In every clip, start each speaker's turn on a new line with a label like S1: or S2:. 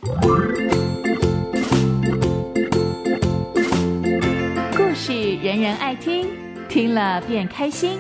S1: 故事人人爱听，听了便开心。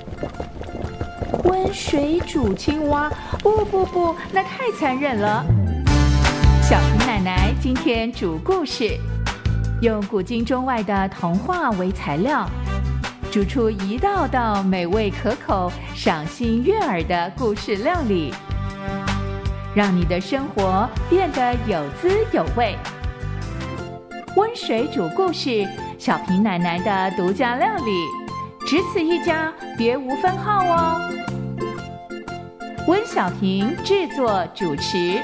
S1: 温水煮青蛙，不，那太残忍了。小平奶奶今天煮故事，用古今中外的童话为材料，煮出一道道美味可口、赏心悦耳的故事料理，让你的生活变得有滋有味。温水煮故事，小平奶奶的独家料理，只此一家，别无分号哦。温小平制作主持。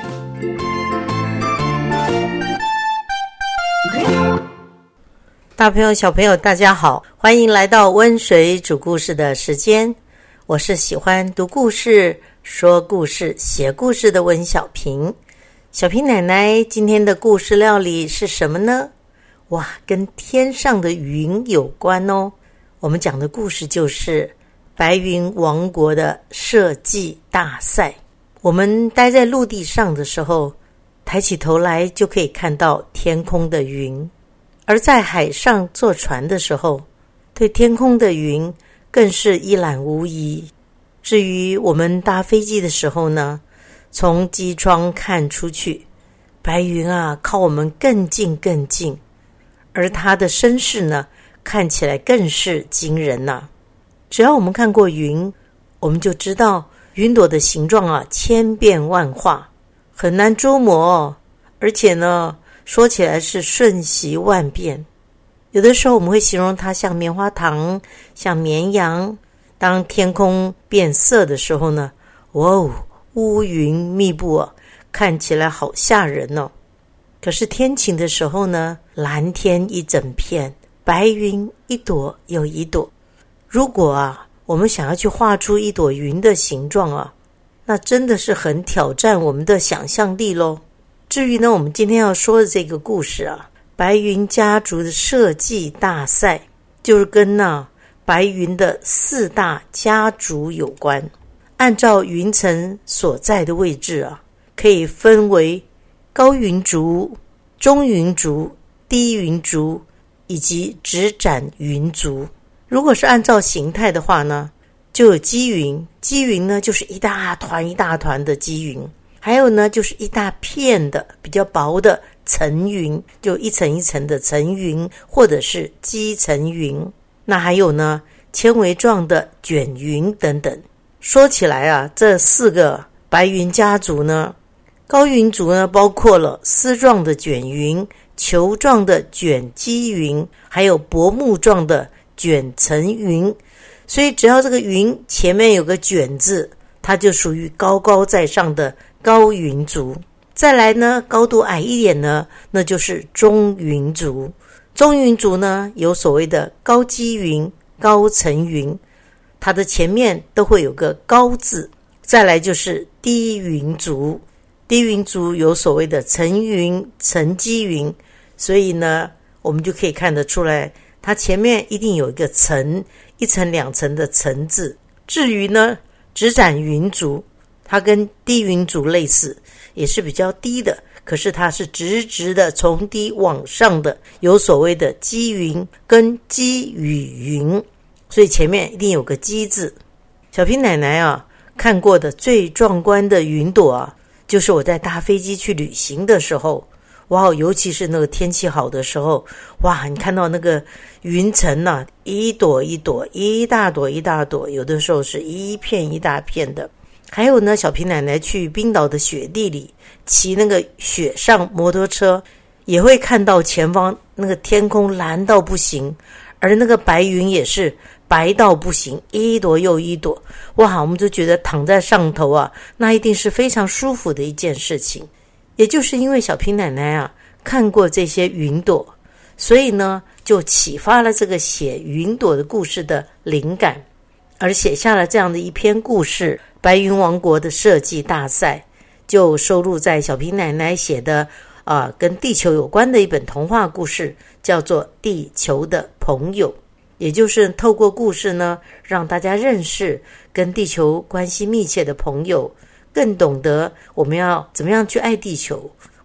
S2: 大朋友小朋友大家好，欢迎来到温水煮故事的时间，我是喜欢读故事、说故事、写故事的温小平。小平奶奶今天的故事料理是什么呢？哇，跟天上的云有关哦。我们讲的故事就是白云王国的设计大赛。我们待在陆地上的时候，抬起头来就可以看到天空的云，而在海上坐船的时候，对天空的云更是一览无遗。至于我们搭飞机的时候呢，从机窗看出去，白云啊靠我们更近更近，而它的身势呢看起来更是惊人呐。只要我们看过云，我们就知道云朵的形状啊千变万化，很难捉摸哦，而且呢说起来是瞬息万变。有的时候我们会形容它像棉花糖，像绵羊。当天空变色的时候呢，哇哦，乌云密布啊，看起来好吓人哦。可是天晴的时候呢，蓝天一整片，白云一朵又一朵。如果啊，我们想要去画出一朵云的形状啊，那真的是很挑战我们的想象力咯。至于呢，我们今天要说的这个故事啊，白云家族的设计大赛，就是跟白云的4大家族有关。按照云层所在的位置啊，可以分为高云族、中云族、低云族以及直展云族。如果是按照形态的话呢，就有积云，积云呢就是一大团一大团的积云，还有呢就是一大片的比较薄的层云，就一层一层的层云或者是积层云。那还有呢纤维状的卷云等等。说起来啊，这4个白云家族呢，高云族呢包括了丝状的卷云、球状的卷积云，还有薄幕状的卷层云。所以只要这个云前面有个卷字，它就属于高高在上的高云族。再来呢，高度矮一点呢，那就是中云族。中云族呢有所谓的高积云、高层云，它的前面都会有个高字。再来就是低云族，低云族有所谓的层云、层积云，所以呢我们就可以看得出来，它前面一定有一个层，一层两层的层字。至于呢直展云族，它跟低云族类似，也是比较低的，可是它是直直的从低往上的，有所谓的积云跟积雨云，所以前面一定有个积字。小平奶奶啊看过的最壮观的云朵啊，就是我在搭飞机去旅行的时候，哇，尤其是那个天气好的时候，哇，你看到那个云层啊，一朵一朵，一大朵一大朵，有的时候是一片一大片的。还有呢，小平奶奶去冰岛的雪地里骑那个雪上摩托车，也会看到前方那个天空蓝到不行，而那个白云也是白到不行，一朵又一朵。哇，我们就觉得躺在上头啊，那一定是非常舒服的一件事情。也就是因为小平奶奶啊看过这些云朵，所以呢就启发了这个写云朵的故事的灵感，而写下了这样的一篇故事，白云王国的设计大赛，就收录在小平奶奶写的跟地球有关的一本童话故事，叫做《地球的朋友》。也就是透过故事呢，让大家认识跟地球关系密切的朋友，更懂得我们要怎么样去爱地球，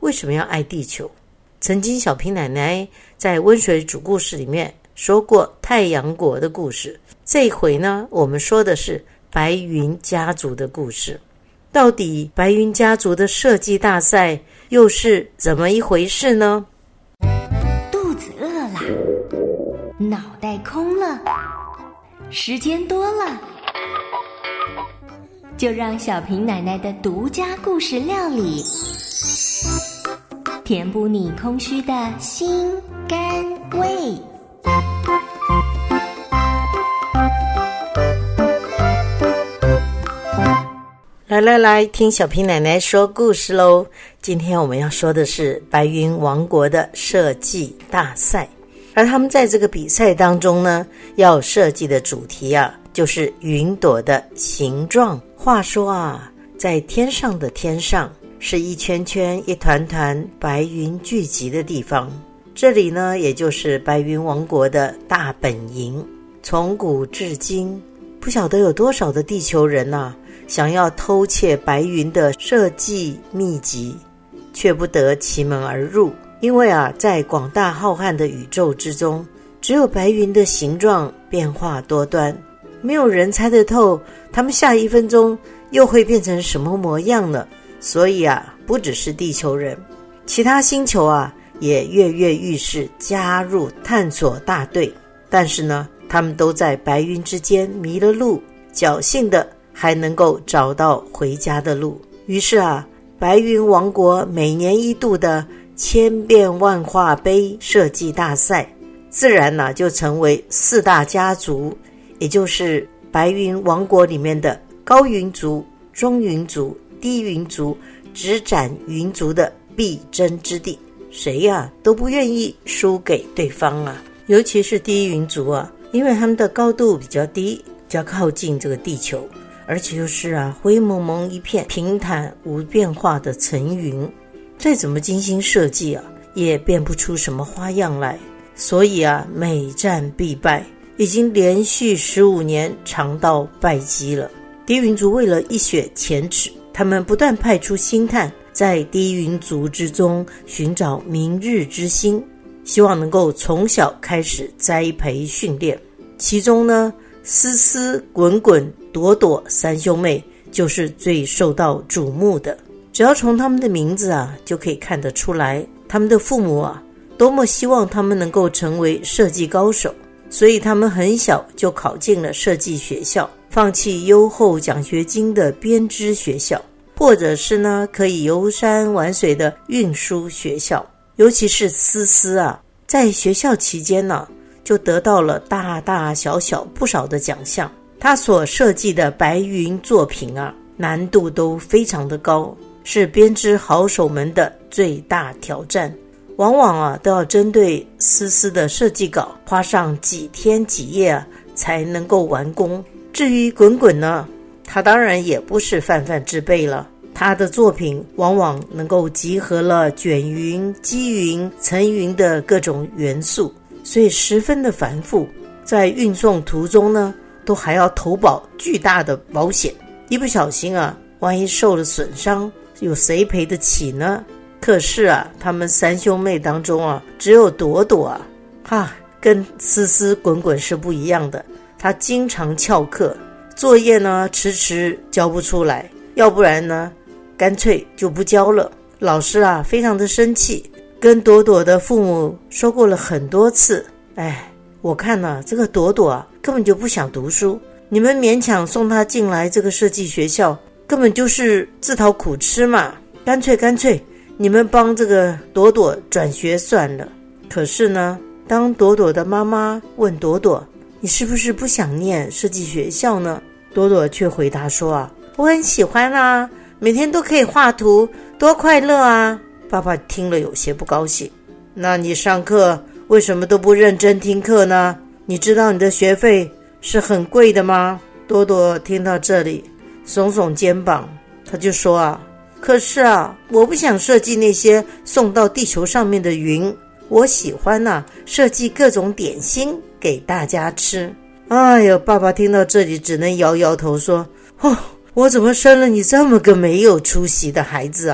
S2: 为什么要爱地球？曾经小平奶奶在温水煮故事里面说过太阳国的故事，这一回呢，我们说的是白云家族的故事。到底白云家族的设计大赛又是怎么一回事呢？
S3: 肚子饿了，脑袋空了，时间多了，就让小平奶奶的独家故事料理填补你空虚的心肝胃。
S2: 来，听小平奶奶说故事咯。今天我们要说的是白云王国的设计大赛，而他们在这个比赛当中呢，要设计的主题啊，就是云朵的形状。话说啊，在天上的天上，是一圈圈一团团白云聚集的地方，这里呢，也就是白云王国的大本营。从古至今，不晓得有多少的地球人啊，想要偷窃白云的设计秘籍，却不得其门而入。因为啊，在广大浩瀚的宇宙之中，只有白云的形状变化多端，没有人猜得透他们下一分钟又会变成什么模样呢？所以啊，不只是地球人，其他星球啊也跃跃欲试加入探索大队。但是呢，他们都在白云之间迷了路，侥幸的还能够找到回家的路。于是啊，白云王国每年一度的千变万化杯设计大赛，自然呢就成为4大家族，也就是白云王国里面的高云族、中云族、低云族、直展云族的必争之地。谁呀都不愿意输给对方啊，尤其是低云族啊，因为他们的高度比较低，比较靠近这个地球，而且就是啊灰蒙蒙一片平坦无变化的层云，再怎么精心设计啊，也变不出什么花样来。所以啊，每战必败，已经连续15年尝到败绩了。低云族为了一雪前耻，他们不断派出星探在低云族之中寻找明日之星，希望能够从小开始栽培训练。其中呢，思思、滚滚、朵朵3兄妹就是最受到瞩目的。只要从他们的名字啊，就可以看得出来，他们的父母啊，多么希望他们能够成为设计高手。所以他们很小就考进了设计学校，放弃优厚奖学金的编织学校，或者是呢可以游山玩水的运输学校。尤其是思思啊，在学校期间呢，就得到了大大小小不少的奖项。他所设计的白云作品啊，难度都非常的高，是编织好手们的最大挑战。往往啊，都要针对思思的设计稿花上几天几夜啊，才能够完工。至于滚滚呢，他当然也不是泛泛之辈了。他的作品往往能够集合了卷云、积云、层云的各种元素，所以十分的繁复。在运送途中呢，都还要投保巨大的保险，一不小心啊，万一受了损伤，有谁赔得起呢？可是啊，他们3兄妹当中啊，只有朵朵啊，跟思思、滚滚是不一样的。他经常翘课，作业呢迟迟交不出来，要不然呢干脆就不交了。老师啊非常的生气，跟朵朵的父母说过了很多次。我看啊，这个朵朵啊根本就不想读书，你们勉强送他进来这个设计学校，根本就是自讨苦吃嘛。干脆你们帮这个朵朵转学算了。可是呢，当朵朵的妈妈问朵朵，你是不是不想念设计学校呢？朵朵却回答说啊，我很喜欢啊，每天都可以画图，多快乐啊。爸爸听了有些不高兴，那你上课为什么都不认真听课呢？你知道你的学费是很贵的吗？朵朵听到这里耸耸肩膀，他就说啊，可是啊，我不想设计那些送到地球上面的云，我喜欢啊设计各种点心给大家吃。哎呦，爸爸听到这里只能摇摇头说，我怎么生了你这么个没有出息的孩子啊？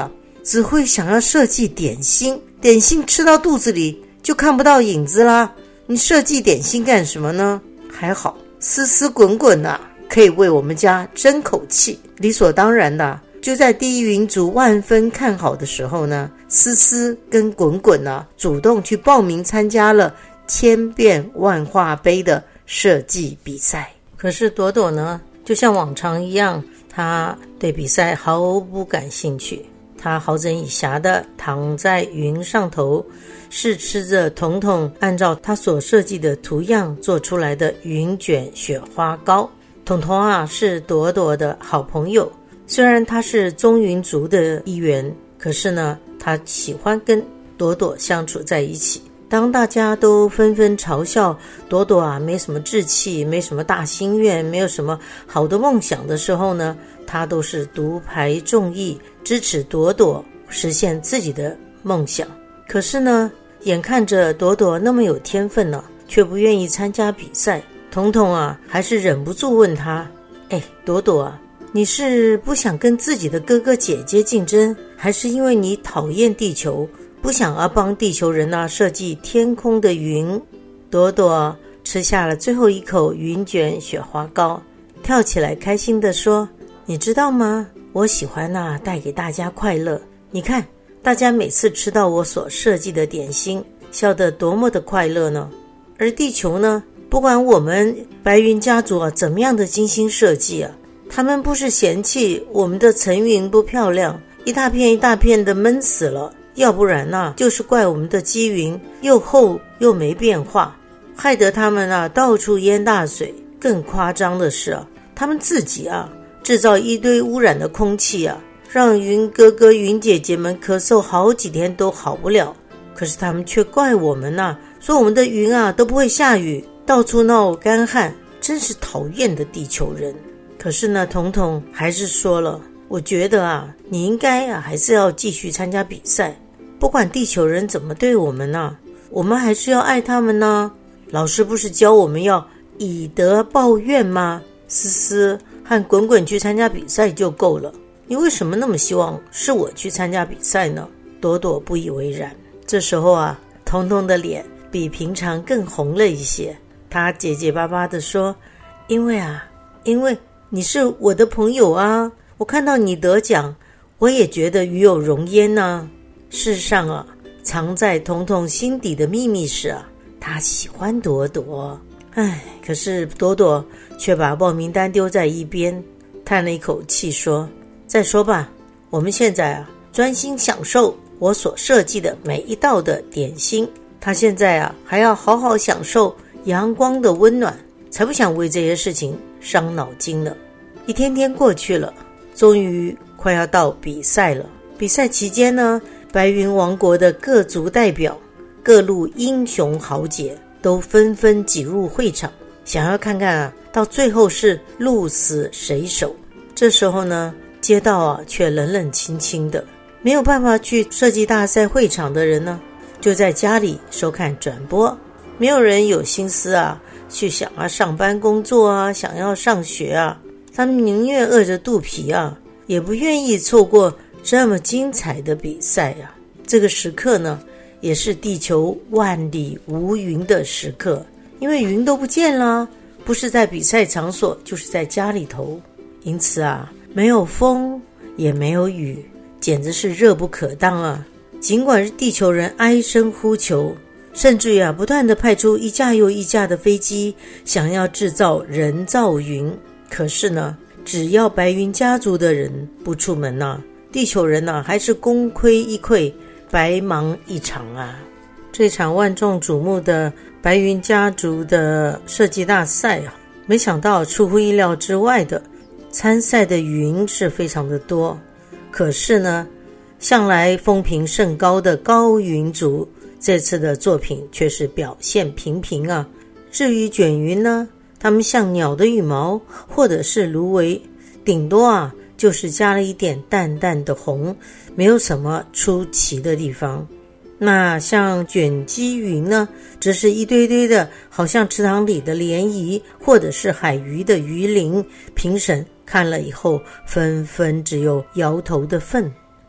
S2: 只会想要设计点心，点心吃到肚子里就看不到影子啦。你设计点心干什么呢？还好丝丝滚滚啊，可以为我们家争口气。理所当然的，就在第一云族万分看好的时候呢，丝丝跟滚滚啊主动去报名参加了千变万化杯的设计比赛。可是朵朵呢，就像往常一样，她对比赛毫不感兴趣。她好整以暇地躺在云上头，试吃着彤彤按照她所设计的图样做出来的云卷雪花糕。彤彤啊，是朵朵的好朋友，虽然他是中云族的一员，可是呢，他喜欢跟朵朵相处在一起。当大家都纷纷嘲笑朵朵啊没什么志气，没什么大心愿，没有什么好的梦想的时候呢，他都是独排众议，支持朵朵实现自己的梦想。可是呢，眼看着朵朵那么有天分呢，却不愿意参加比赛，彤彤啊还是忍不住问他，朵朵啊，你是不想跟自己的哥哥姐姐竞争，还是因为你讨厌地球，不想帮地球人设计天空的云？朵朵吃下了最后一口云卷雪花糕，跳起来开心地说，你知道吗，我喜欢带给大家快乐，你看大家每次吃到我所设计的点心，笑得多么的快乐呢？而地球呢，不管我们白云家族怎么样的精心设计他们不是嫌弃我们的层云不漂亮，一大片一大片的闷死了，要不然就是怪我们的积云又厚又没变化，害得他们到处淹大水。更夸张的是他们自己制造一堆污染的空气让云哥哥云姐姐们咳嗽好几天都好不了。可是他们却怪我们说我们的云都不会下雨，到处闹干旱，真是讨厌的地球人。可是呢，彤彤还是说了，我觉得你应该还是要继续参加比赛，不管地球人怎么对我们我们还是要爱他们呢。老师不是教我们要以德报怨吗？思思和滚滚去参加比赛就够了，你为什么那么希望是我去参加比赛呢？朵朵不以为然。这时候彤彤的脸比平常更红了一些，她结结巴巴地说，因为你是我的朋友我看到你得奖，我也觉得与有荣焉事实上藏在彤彤心底的秘密是他喜欢朵朵。可是朵朵却把报名单丢在一边，叹了一口气说，再说吧，我们现在专心享受我所设计的每一道的点心。他现在还要好好享受阳光的温暖，才不想为这些事情伤脑筋呢。一天天过去了，终于快要到比赛了。比赛期间呢，白云王国的各族代表、各路英雄豪杰都纷纷挤入会场，想要看看到最后是鹿死谁手。这时候呢，街道却冷冷清清的，没有办法去设计大赛会场的人呢，就在家里收看转播。没有人有心思去想上班工作想要上学他们宁愿饿着肚皮也不愿意错过这么精彩的比赛这个时刻呢，也是地球万里无云的时刻，因为云都不见了，不是在比赛场所，就是在家里头。因此没有风也没有雨，简直是热不可当尽管是地球人哀声呼求，甚至于不断地派出一架又一架的飞机，想要制造人造云。可是呢，只要白云家族的人不出门地球人还是功亏一篑，白忙一场这场万众瞩目的白云家族的设计大赛没想到出乎意料之外的，参赛的云是非常的多。可是呢，向来风评甚高的高云族这次的作品却是表现平平至于卷云呢，它们像鸟的羽毛或者是芦苇，顶多就是加了一点淡淡的红，没有什么出奇的地方。那像卷积云呢，只是一堆堆的好像池塘里的涟漪或者是海鱼的鱼鳞，评审看了以后纷纷只有摇头的份。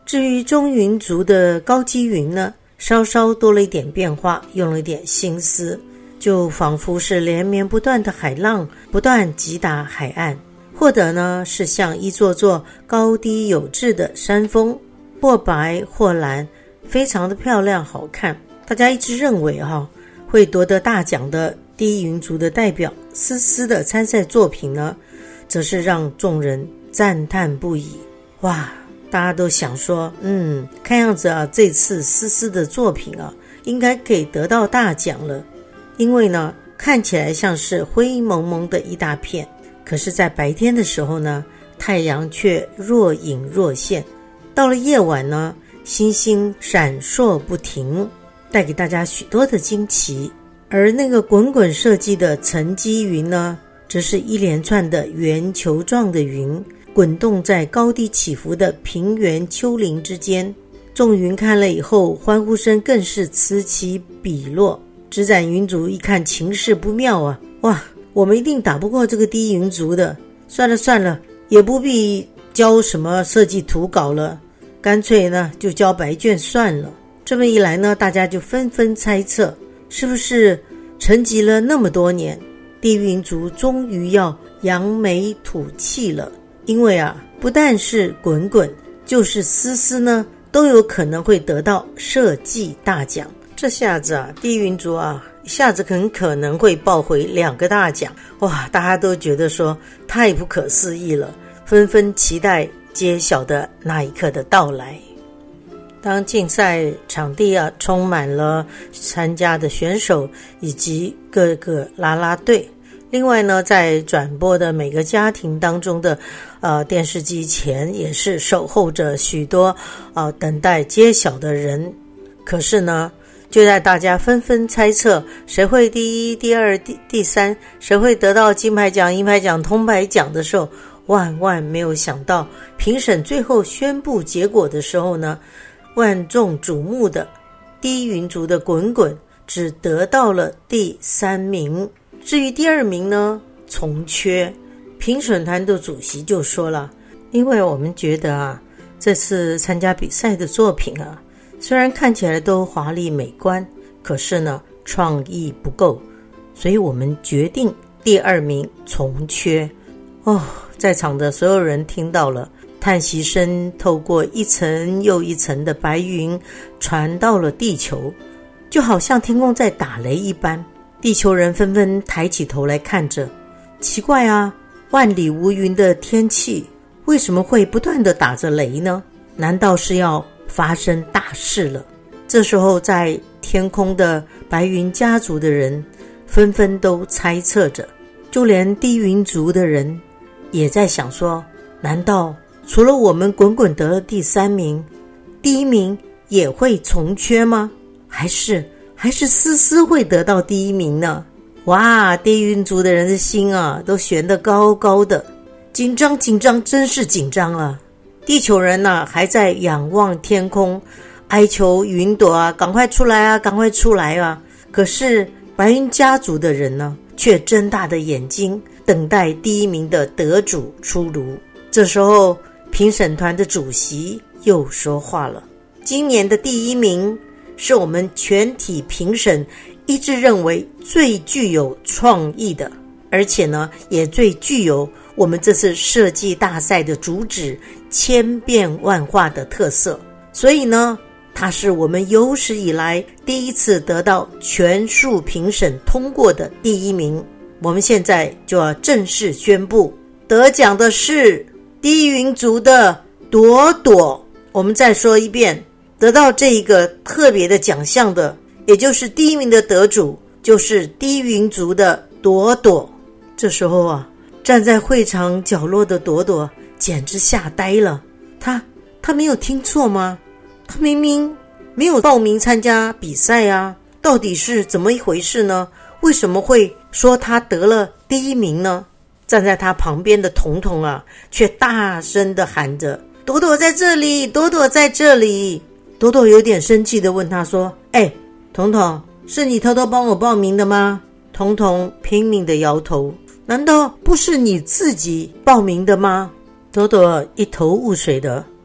S2: 至于中云族的高基云呢，稍稍多了一点变化，用了一点心思，就仿佛是连绵不断的海浪不断击打海岸，或者呢是像一座座高低有致的山峰，或白或蓝，非常的漂亮好看。大家一直认为会夺得大奖的低云族的代表思思的参赛作品呢，则是让众人赞叹不已。哇，大家都想说看样子这次思思的作品应该可以得到大奖了，因为呢看起来像是灰蒙蒙的一大片，可是在白天的时候呢，太阳却若隐若现，到了夜晚呢，星星闪烁不停，带给大家许多的惊奇。而那个滚滚设计的层积云呢，则是一连串的圆球状的云，滚动在高低起伏的平原丘陵之间。众云看了以后，欢呼声更是此起彼落。执掌云族一看情势不妙哇，我们一定打不过这个低云族的，算了，也不必交什么设计图稿了，干脆呢就交白卷算了。这么一来呢，大家就纷纷猜测，是不是沉寂了那么多年，低云族终于要扬眉吐气了？因为不但是滚滚，就是思思呢，都有可能会得到设计大奖。这下子低云族一下子很可能会抱回2个大奖。哇，大家都觉得说太不可思议了，纷纷期待揭晓的那一刻的到来。当竞赛场地充满了参加的选手以及各个啦啦队，另外呢，在转播的每个家庭当中的电视机前也是守候着许多等待揭晓的人。可是呢，就在大家纷纷猜测谁会第一、第二、第三，谁会得到金牌奖、银牌奖、铜牌奖的时候，万万没有想到，评审最后宣布结果的时候呢，万众瞩目的低云族的滚滚只得到了第3名。至于第2名呢，从缺。评审团的主席就说了，因为我们觉得这次参加比赛的作品虽然看起来都华丽美观，可是呢创意不够，所以我们决定第2名从缺。在场的所有人听到了，叹息声透过一层又一层的白云传到了地球，就好像天空在打雷一般。地球人纷纷抬起头来看着，奇怪万里无云的天气为什么会不断地打着雷呢？难道是要发生大事了？这时候在天空的白云家族的人纷纷都猜测着，就连低云族的人也在想说，难道除了我们滚滚得了第3名，第1名也会从缺吗？还是思思会得到第1名呢？哇，低云族的人的心都悬得高高的，紧张，真是紧张了。地球人还在仰望天空，哀求云朵赶快出来赶快出来可是白云家族的人呢，却睁大的眼睛等待第1名的得主出炉。这时候评审团的主席又说话了，今年的第1名是我们全体评审一致认为最具有创意的，而且呢也最具有我们这次设计大赛的主旨千变万化的特色，所以呢它是我们有史以来第一次得到全数评审通过的第1名。我们现在就要正式宣布，得奖的是低云族的朵朵。我们再说一遍，得到这一个特别的奖项的，也就是第1名的得主，就是低云族的朵朵。这时候站在会场角落的朵朵简直吓呆了，他没有听错吗？他明明没有报名参加比赛到底是怎么一回事呢？为什么会说他得了第1名呢？站在他旁边的彤彤却大声地喊着，朵朵在这里，朵朵在这里。朵朵有点生气地问他说，彤彤，是你偷偷帮我报名的吗？彤彤拼命地摇头，难道不是你自己报名的吗？朵朵一头雾水的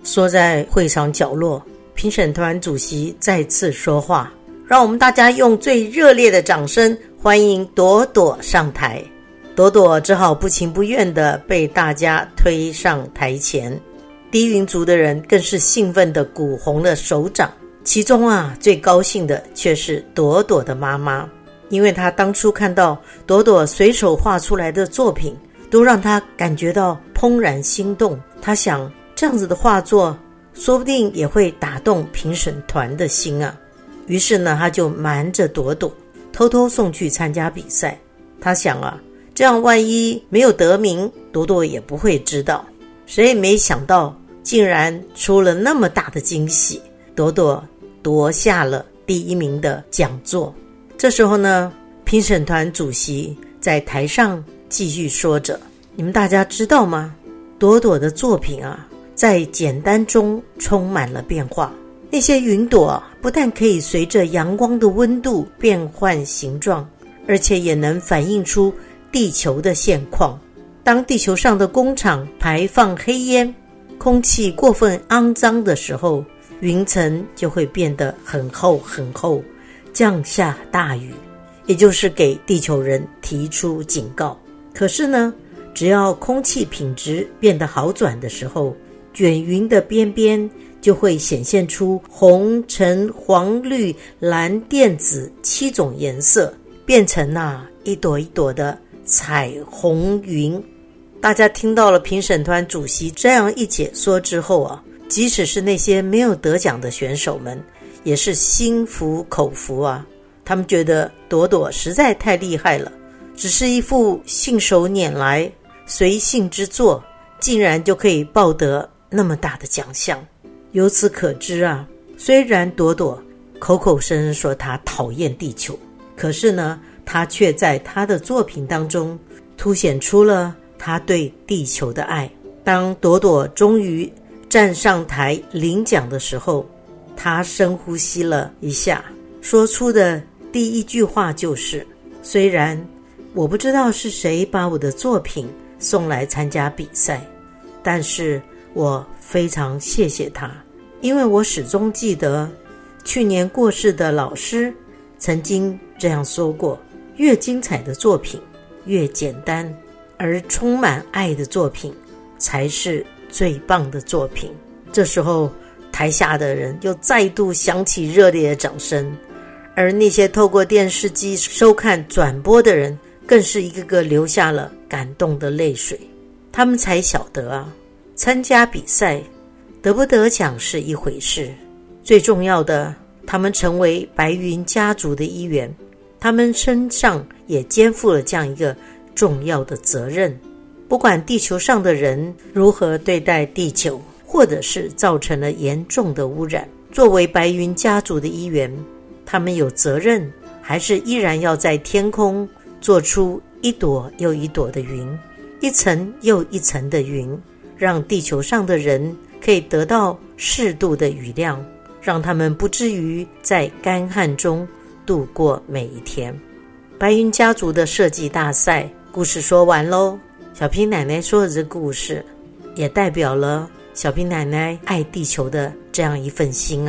S2: 缩在会场角落，评审团主席再次说话，让我们大家用最热烈的掌声欢迎朵朵上台。朵朵只好不情不愿地被大家推上台前，低云族的人更是兴奋地鼓红了手掌。其中最高兴的却是朵朵的妈妈，因为她当初看到朵朵随手画出来的作品，都让她感觉到怦然心动。她想，这样子的画作说不定也会打动评审团的心啊。于是呢，她就瞒着朵朵偷偷送去参加比赛。她想这样万一没有得名，朵朵也不会知道。谁也没想到，竟然出了那么大的惊喜，朵朵夺下了第1名的讲座。这时候呢，评审团主席在台上继续说着，你们大家知道吗？朵朵的作品在简单中充满了变化。那些云朵不但可以随着阳光的温度变换形状，而且也能反映出地球的现况。当地球上的工厂排放黑烟，空气过分肮脏的时候，云层就会变得很厚很厚，降下大雨，也就是给地球人提出警告。可是呢，只要空气品质变得好转的时候，卷云的边边就会显现出红、橙、黄、绿、蓝、靛、紫7种颜色，变成一朵一朵的彩虹云。大家听到了评审团主席这样一解说之后即使是那些没有得奖的选手们，也是心服口服他们觉得朵朵实在太厉害了，只是一幅信手拈来随性之作，竟然就可以抱得那么大的奖项。由此可知虽然朵朵口口声声说她讨厌地球，可是呢，她却在她的作品当中凸显出了她对地球的爱。当朵朵终于站上台领奖的时候，她深呼吸了一下，说出的第一句话就是，虽然我不知道是谁把我的作品送来参加比赛，但是我非常谢谢他，因为我始终记得去年过世的老师曾经这样说过，越精彩的作品，越简单而充满爱的作品才是最棒的作品。这时候台下的人又再度响起热烈的掌声，而那些透过电视机收看转播的人更是一个个流下了感动的泪水。他们才晓得参加比赛得不得奖是一回事，最重要的，他们成为白云家族的一员，他们身上也肩负了这样一个重要的责任。不管地球上的人如何对待地球，或者是造成了严重的污染，作为白云家族的一员，他们有责任，还是依然要在天空做出一朵又一朵的云，一层又一层的云，让地球上的人可以得到适度的雨量，让他们不至于在干旱中度过每一天。白云家族的设计大赛故事说完咯，小平奶奶说的这故事也代表了小平奶奶爱地球的这样一份心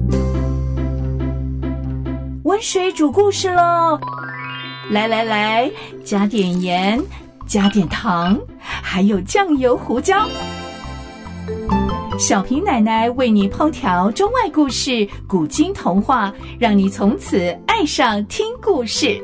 S1: 温水煮故事咯，来来来，加点盐，加点糖，还有酱油胡椒。小平奶奶为你烹调中外故事、古今童话，让你从此爱上听故事。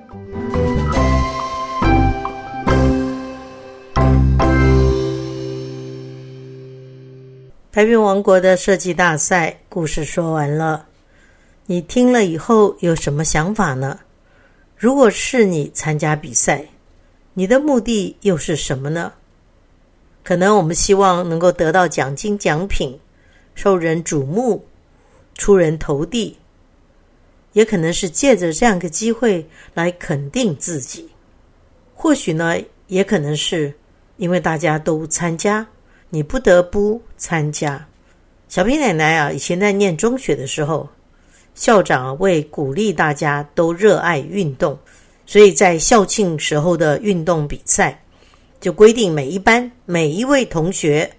S2: 白云王国的设计大赛故事说完了，你听了以后有什么想法呢？如果是你参加比赛，你的目的又是什么呢？可能我们希望能够得到奖金奖品，受人瞩目，出人头地，也可能是借着这样一个机会来肯定自己。或许呢，也可能是因为大家都参加，你不得不参加。小平奶奶以前在念中学的时候，校长为鼓励大家都热爱运动，所以在校庆时候的运动比赛就规定每一班每一位同学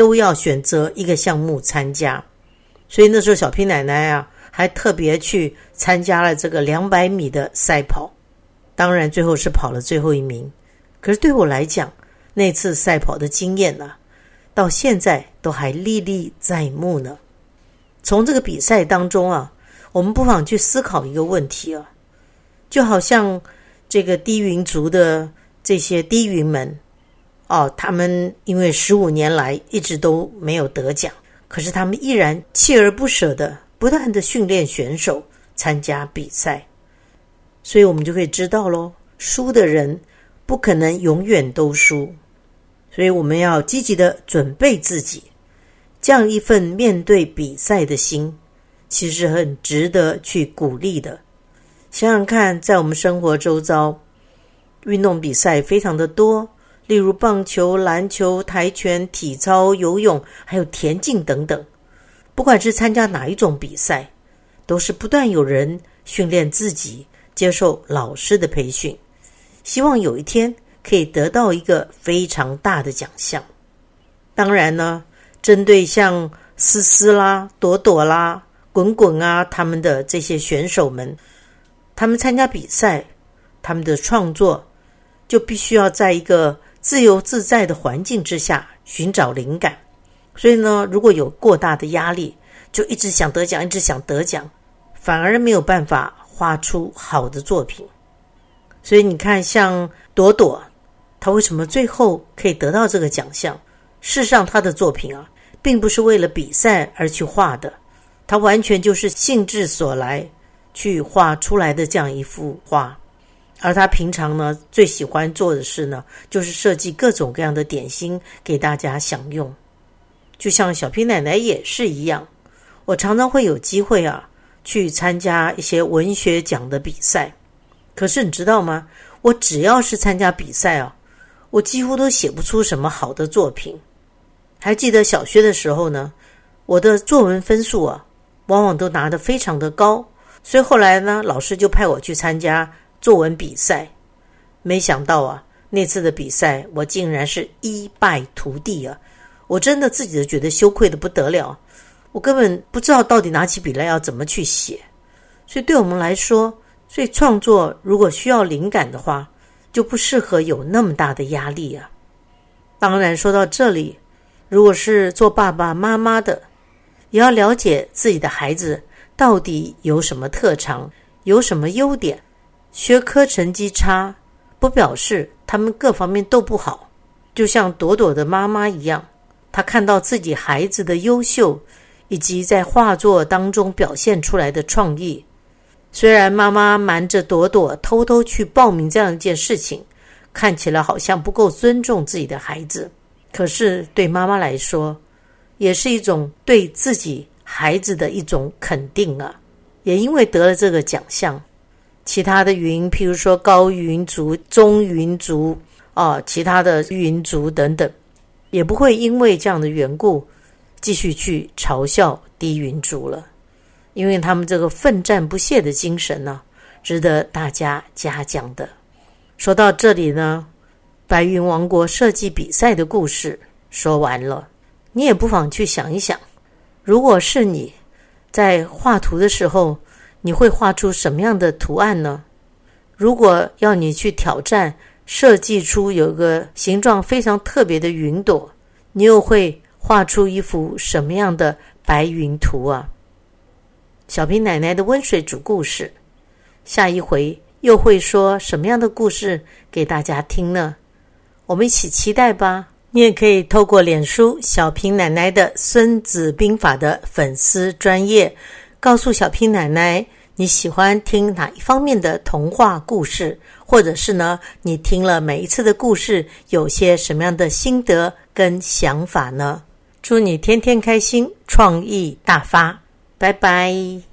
S2: 都要选择一个项目参加。所以那时候小平奶奶啊，还特别去参加了这个200米的赛跑，当然最后是跑了最后1名。可是对我来讲，那次赛跑的经验啊，到现在都还历历在目呢。从这个比赛当中啊，我们不妨去思考一个问题啊，就好像这个低云族的这些低云们他们因为15年来一直都没有得奖，可是他们依然锲而不舍的不断的训练选手参加比赛。所以我们就可以知道咯，输的人不可能永远都输，所以我们要积极的准备自己，这样一份面对比赛的心，其实很值得去鼓励的。想想看，在我们生活周遭，运动比赛非常的多，例如棒球、篮球、跆拳、体操、游泳，还有田径等等。不管是参加哪一种比赛，都是不断有人训练自己，接受老师的培训，希望有一天可以得到一个非常大的奖项。当然呢，针对像思思啦、朵朵啦、滚滚啊，他们的这些选手们，他们参加比赛，他们的创作就必须要在一个自由自在的环境之下寻找灵感。所以呢，如果有过大的压力，就一直想得奖，一直想得奖，反而没有办法画出好的作品。所以你看，像朵朵，她为什么最后可以得到这个奖项？事实上，她的作品啊，并不是为了比赛而去画的，她完全就是兴致所来去画出来的这样一幅画。而她平常呢，最喜欢做的事呢，就是设计各种各样的点心给大家享用。就像小平奶奶也是一样，我常常会有机会啊，去参加一些文学奖的比赛。可是你知道吗？我只要是参加比赛啊，我几乎都写不出什么好的作品。还记得小学的时候呢，我的作文分数啊，往往都拿得非常的高，所以后来呢，老师就派我去参加作文比赛。没想到啊，那次的比赛我竟然是一败涂地啊！我真的自己都觉得羞愧的不得了，我根本不知道到底拿起笔来要怎么去写。所以对我们来说，所以创作如果需要灵感的话，就不适合有那么大的压力啊。当然说到这里，如果是做爸爸妈妈的，也要了解自己的孩子到底有什么特长，有什么优点。学科成绩差不表示他们各方面都不好，就像朵朵的妈妈一样，她看到自己孩子的优秀，以及在画作当中表现出来的创意。虽然妈妈瞒着朵朵偷偷去报名这样一件事情，看起来好像不够尊重自己的孩子，可是对妈妈来说，也是一种对自己孩子的一种肯定啊。也因为得了这个奖项，其他的云，譬如说高云族、中云族其他的云族等等，也不会因为这样的缘故继续去嘲笑低云族了。因为他们这个奋战不懈的精神呢，值得大家嘉奖的。说到这里呢，白云王国设计比赛的故事说完了，你也不妨去想一想，如果是你在画图的时候，你会画出什么样的图案呢？如果要你去挑战设计出有个形状非常特别的云朵，你又会画出一幅什么样的白云图啊？小平奶奶的温水煮故事，下一回又会说什么样的故事给大家听呢？我们一起期待吧。你也可以透过脸书小平奶奶的孙子兵法的粉丝专页，告诉小平奶奶你喜欢听哪一方面的童话故事，或者是呢，你听了每一次的故事有些什么样的心得跟想法呢？祝你天天开心，创意大发，拜拜。